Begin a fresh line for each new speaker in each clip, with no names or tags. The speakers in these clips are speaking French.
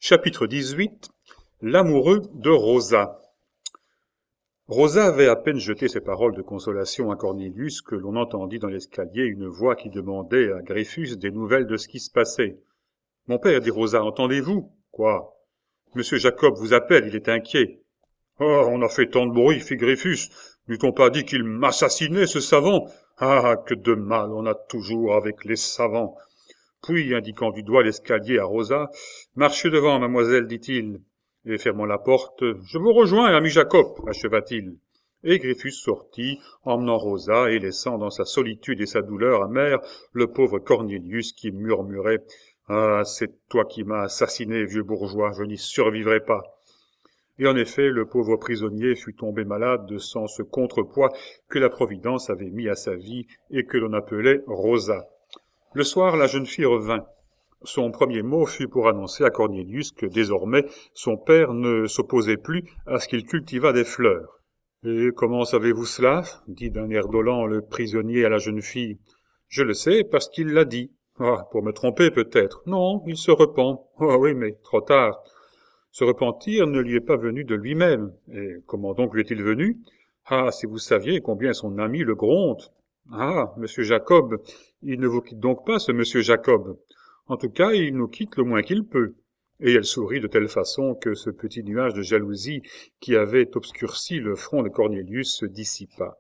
Chapitre 18. L'amoureux de Rosa. Rosa avait à peine jeté ces paroles de consolation à Cornélius que l'on entendit dans l'escalier une voix qui demandait à Gryphus des nouvelles de ce qui se passait. « Mon père, dit Rosa, entendez-vous ?»« Quoi ?»« Monsieur Jacob vous appelle, il est inquiet. »« Oh, on a fait tant de bruit, fit Gryphus. N'eût-on pas dit qu'il m'assassinait, ce savant ? Ah, que de mal on a toujours avec les savants. » Puis, indiquant du doigt l'escalier à Rosa, « Marchez devant, mademoiselle, dit-il. » Et fermant la porte, « Je vous rejoins, ami Jacob, acheva-t-il. » Et Gryphus sortit, emmenant Rosa et laissant dans sa solitude et sa douleur amère le pauvre Cornélius qui murmurait « Ah, c'est toi qui m'as assassiné, vieux bourgeois, je n'y survivrai pas. » Et en effet, le pauvre prisonnier fut tombé malade sans ce contrepoids que la Providence avait mis à sa vie et que l'on appelait Rosa. Le soir, la jeune fille revint. Son premier mot fut pour annoncer à Cornélius que désormais son père ne s'opposait plus à ce qu'il cultivât des fleurs. « Et comment savez-vous cela ?» dit d'un air dolent le prisonnier à la jeune fille. « Je le sais parce qu'il l'a dit. »« Ah, pour me tromper peut-être. Non, il se repent. »« Ah oui, mais trop tard. » Ce repentir ne lui est pas venu de lui-même. Et comment donc lui est-il venu ? Ah, si vous saviez combien son ami le gronde. Ah, monsieur Jacob, il ne vous quitte donc pas, ce monsieur Jacob. En tout cas, il nous quitte le moins qu'il peut. Et elle sourit de telle façon que ce petit nuage de jalousie qui avait obscurci le front de Cornélius se dissipa.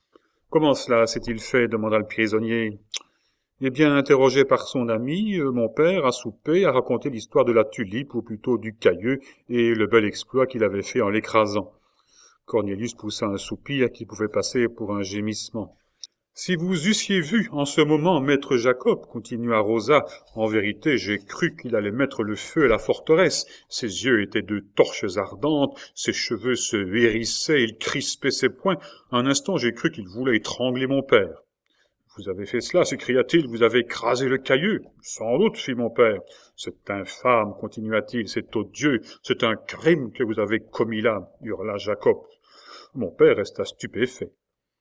« Comment cela s'est-il fait ?» demanda le prisonnier. « Eh bien, interrogé par son ami, mon père, à souper, a raconté l'histoire de la tulipe, ou plutôt du cailleux, et le bel exploit qu'il avait fait en l'écrasant. » Cornélius poussa un soupir qui pouvait passer pour un gémissement. « Si vous eussiez vu en ce moment maître Jacob, continua Rosa, en vérité j'ai cru qu'il allait mettre le feu à la forteresse. Ses yeux étaient de torches ardentes, ses cheveux se hérissaient, il crispait ses poings. Un instant j'ai cru qu'il voulait étrangler mon père. »« Vous avez fait cela, s'écria-t-il, vous avez écrasé le cailleux. »« Sans doute, fit mon père. »« C'est infâme, continua-t-il, c'est odieux, c'est un crime que vous avez commis là, hurla Jacob. Mon père resta stupéfait.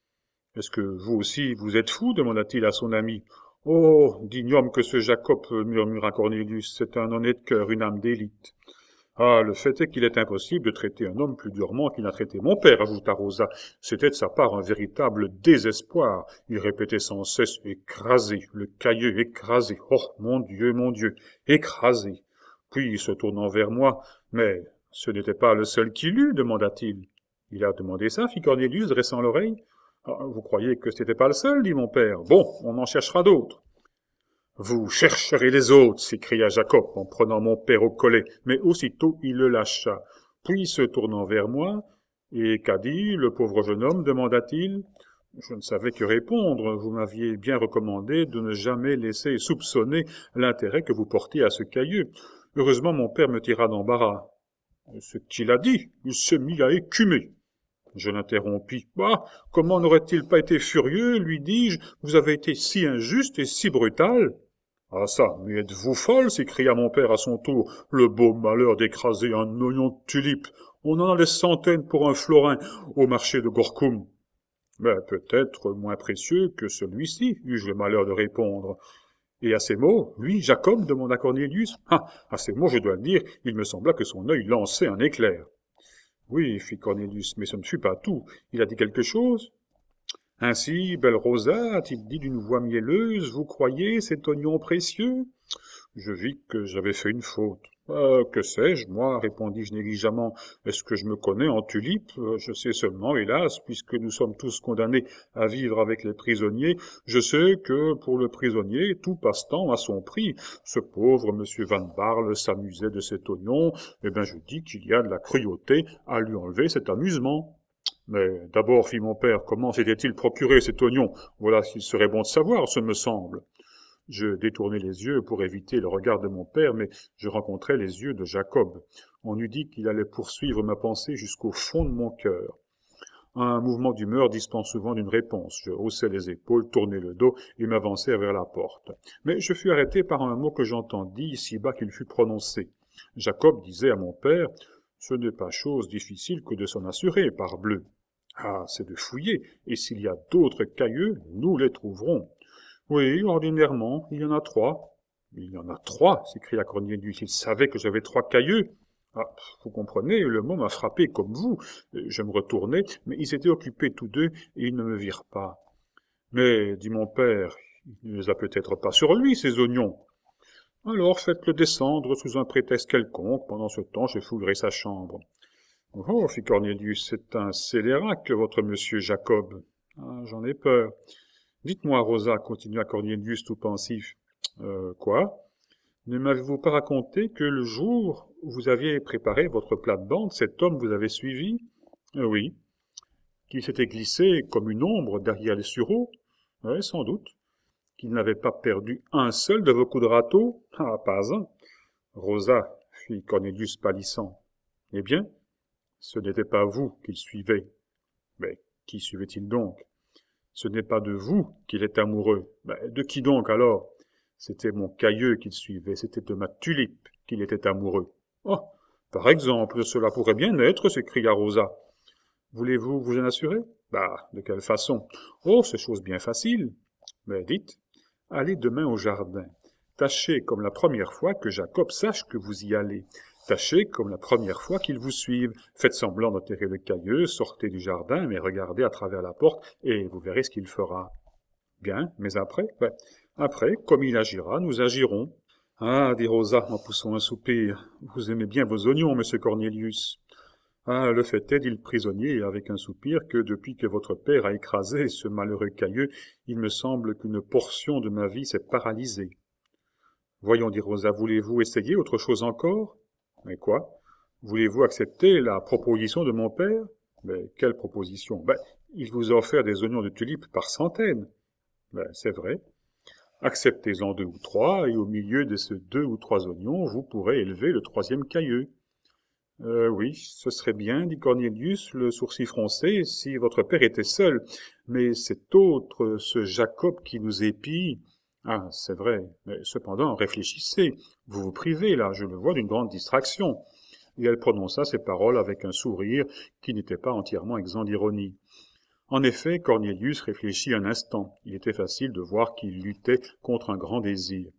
« Est-ce que vous aussi, vous êtes fou ?» demanda-t-il à son ami. « Oh, digne homme que ce Jacob, murmura Cornélius, c'est un honnête cœur, une âme d'élite. »« Ah, le fait est qu'il est impossible de traiter un homme plus durement qu'il n'a traité mon père, ajouta Rosa. C'était de sa part un véritable désespoir. Il répétait sans cesse, écrasé, le cailleux écrasé. Oh, mon Dieu, écrasé. Puis, se tournant vers moi, mais ce n'était pas le seul qui l'eût, demanda-t-il. Il a demandé ça, fit Cornélius, dressant l'oreille. Ah, vous croyez que c'était pas le seul, dit mon père. Bon, on en cherchera d'autres. Vous chercherez les autres, s'écria Jacob en prenant mon père au collet, mais aussitôt il le lâcha. Puis, se tournant vers moi, et qu'a dit le pauvre jeune homme, demanda-t-il. Je ne savais que répondre. Vous m'aviez bien recommandé de ne jamais laisser soupçonner l'intérêt que vous portiez à ce cailleux. Heureusement, mon père me tira d'embarras. Ce qu'il a dit, il s'est mis à écumer. Je l'interrompis. « Ah, comment n'aurait-il pas été furieux, lui dis-je, vous avez été si injuste et si brutal. »« Ah ça, mais êtes-vous folle ?» s'écria mon père à son tour. « Le beau malheur d'écraser un oignon de tulipe. On en a des centaines pour un florin au marché de Gorkum. »« Mais peut-être moins précieux que celui-ci, eus-je le malheur de répondre. » Et à ces mots, lui, Jacob, demanda Cornélius. « Ah, à ces mots, je dois le dire, il me sembla que son œil lançait un éclair. » « Oui, fit Cornélius, mais ce ne fut pas tout. Il a dit quelque chose. »« Ainsi, belle Rosa, a-t-il dit d'une voix mielleuse, vous croyez cet oignon précieux ?» Je vis que j'avais fait une faute. « Que sais-je, moi, répondis-je négligemment. Est-ce que je me connais en tulipe ? Je sais seulement, hélas, puisque nous sommes tous condamnés à vivre avec les prisonniers, je sais que, pour le prisonnier, tout passe-temps a son prix. Ce pauvre monsieur Van Barle s'amusait de cet oignon, eh bien je dis qu'il y a de la cruauté à lui enlever cet amusement. » Mais d'abord, fit mon père, comment s'était-il procuré cet oignon ? Voilà ce qu'il serait bon de savoir, ce me semble. Je détournai les yeux pour éviter le regard de mon père, mais je rencontrai les yeux de Jacob. On eût dit qu'il allait poursuivre ma pensée jusqu'au fond de mon cœur. Un mouvement d'humeur dispense souvent d'une réponse. Je haussai les épaules, tournai le dos et m'avançai vers la porte. Mais je fus arrêté par un mot que j'entendis, si bas qu'il fut prononcé. Jacob disait à mon père, « Ce n'est pas chose difficile que de s'en assurer, parbleu. » Ah, c'est de fouiller, et s'il y a d'autres cailleux, nous les trouverons. « Oui, ordinairement, il y en a 3. » Il y en a 3, s'écria Cornelius. Il savait que j'avais 3 cailleux. Ah, vous comprenez, le mot m'a frappé comme vous. Je me retournai, mais ils étaient occupés tous deux et ils ne me virent pas. Mais, dit mon père, il ne les a peut-être pas sur lui, ces oignons. Alors faites-le descendre sous un prétexte quelconque. Pendant ce temps, je fouillerai sa chambre. Oh, fit Cornelius, c'est un scélérat que votre monsieur Jacob. Ah, j'en ai peur. Dites-moi, Rosa, continua Cornelius tout pensif. Quoi? Ne m'avez-vous pas raconté que le jour où vous aviez préparé votre plate-bande, cet homme vous avait suivi? Oui. Qu'il s'était glissé comme une ombre derrière les sureaux? Oui, sans doute. Qu'il n'avait pas perdu un seul de vos coups de râteau? Ah, pas un. Rosa, fit Cornelius pâlissant. Eh bien, ce n'était pas vous qu'il suivait. Mais qui suivait-il donc? Ce n'est pas de vous qu'il est amoureux. De qui donc alors? C'était mon cailleux qu'il suivait, c'était de ma tulipe qu'il était amoureux. Oh, par exemple, cela pourrait bien être, s'écria Rosa. Voulez-vous vous en assurer? De quelle façon? Oh, c'est chose bien facile. Mais dites, allez demain au jardin. Tâchez comme la première fois que Jacob sache que vous y allez. Tâchez comme la première fois qu'il vous suive. Faites semblant d'enterrer le cailleux, sortez du jardin, mais regardez à travers la porte, et vous verrez ce qu'il fera. Bien, mais après? Après, comme il agira, nous agirons. Ah, dit Rosa en poussant un soupir, vous aimez bien vos oignons, monsieur Cornelius. Ah, le fait est, dit le prisonnier avec un soupir, que depuis que votre père a écrasé ce malheureux cailleux, il me semble qu'une portion de ma vie s'est paralysée. Voyons, dit Rosa, voulez-vous essayer autre chose encore? Mais quoi? Voulez-vous accepter la proposition de mon père? Mais quelle proposition? Il vous a offert des oignons de tulipe par centaines. C'est vrai. Acceptez-en 2 ou 3, et au milieu de ces 2 ou 3 oignons, vous pourrez élever le 3e cailleux. Oui, ce serait bien, dit Cornelius, le sourcil froncé, si votre père était seul. Mais cet autre, ce Jacob qui nous épie... Ah, c'est vrai, mais cependant, réfléchissez. Vous vous privez, là, je le vois, d'une grande distraction. Et elle prononça ces paroles avec un sourire qui n'était pas entièrement exempt d'ironie. En effet, Cornelius réfléchit un instant. Il était facile de voir qu'il luttait contre un grand désir.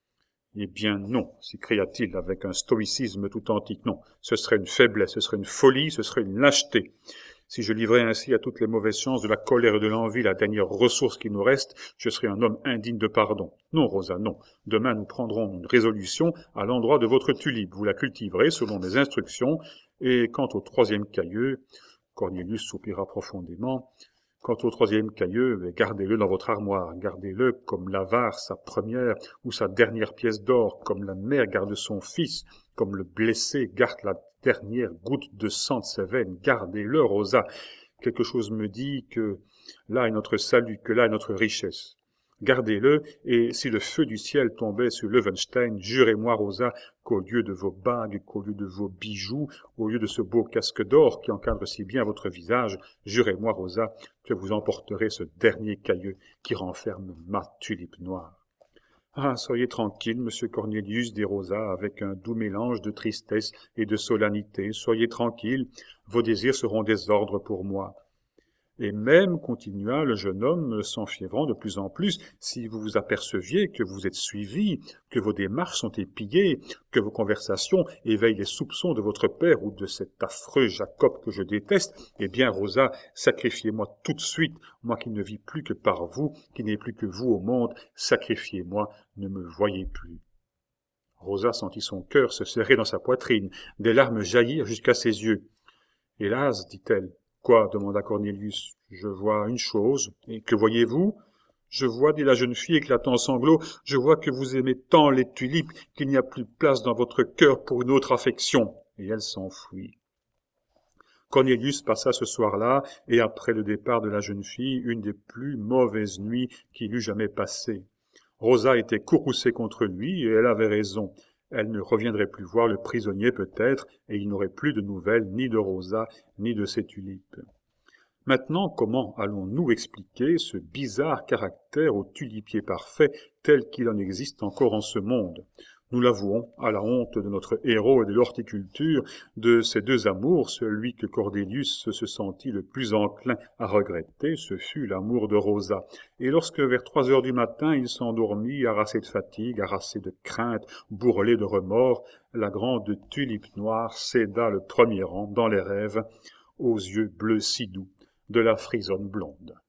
Eh bien non, s'écria-t-il avec un stoïcisme tout antique. Non, ce serait une faiblesse, ce serait une folie, ce serait une lâcheté. Si je livrais ainsi à toutes les mauvaises chances de la colère et de l'envie la dernière ressource qui nous reste, je serais un homme indigne de pardon. Non, Rosa, non. Demain, nous prendrons une résolution à l'endroit de votre tulipe. Vous la cultiverez selon mes instructions. Et quant au 3e cailleux, Cornelius soupira profondément. Quant au 3e cailleux, gardez-le dans votre armoire, gardez-le comme l'avare sa première ou sa dernière pièce d'or, comme la mère garde son fils, comme le blessé garde la dernière goutte de sang de ses veines, gardez-le, Rosa. Quelque chose me dit que là est notre salut, que là est notre richesse. Gardez-le, et si le feu du ciel tombait sur Löwenstein, jurez-moi, Rosa, qu'au lieu de vos bagues, qu'au lieu de vos bijoux, au lieu de ce beau casque d'or qui encadre si bien votre visage, jurez-moi, Rosa, que vous emporterez ce dernier cailleux qui renferme ma tulipe noire. Ah, soyez tranquille, monsieur Cornelius, dit Rosa, avec un doux mélange de tristesse et de solennité. Soyez tranquille, vos désirs seront des ordres pour moi. Et même, continua le jeune homme, s'enfiévrant de plus en plus, si vous vous aperceviez que vous êtes suivi, que vos démarches sont épiées, que vos conversations éveillent les soupçons de votre père ou de cet affreux Jacob que je déteste, eh bien, Rosa, sacrifiez-moi tout de suite, moi qui ne vis plus que par vous, qui n'ai plus que vous au monde, sacrifiez-moi, ne me voyez plus. Rosa sentit son cœur se serrer dans sa poitrine, des larmes jaillir jusqu'à ses yeux. Hélas, dit-elle. Quoi? Demanda Cornelius. Je vois une chose. Et que voyez-vous? Je vois, dit la jeune fille éclatant en sanglots, je vois que vous aimez tant les tulipes qu'il n'y a plus de place dans votre cœur pour une autre affection. Et elle s'enfuit. Cornelius passa ce soir-là, et après le départ de la jeune fille, une des plus mauvaises nuits qu'il eût jamais passées. Rosa était courroucée contre lui, et elle avait raison. Elle ne reviendrait plus voir le prisonnier peut-être, et il n'aurait plus de nouvelles ni de Rosa, ni de ses tulipes. Maintenant, comment allons-nous expliquer ce bizarre caractère au tulipier parfait tel qu'il en existe encore en ce monde? Nous l'avouons, à la honte de notre héros et de l'horticulture, de ces deux amours, celui que Cordélius se sentit le plus enclin à regretter, ce fut l'amour de Rosa. Et lorsque, vers 3 heures du matin, il s'endormit, harassé de fatigue, harassé de crainte, bourrelé de remords, la grande tulipe noire céda le premier rang dans les rêves aux yeux bleus si doux de la frisonne blonde.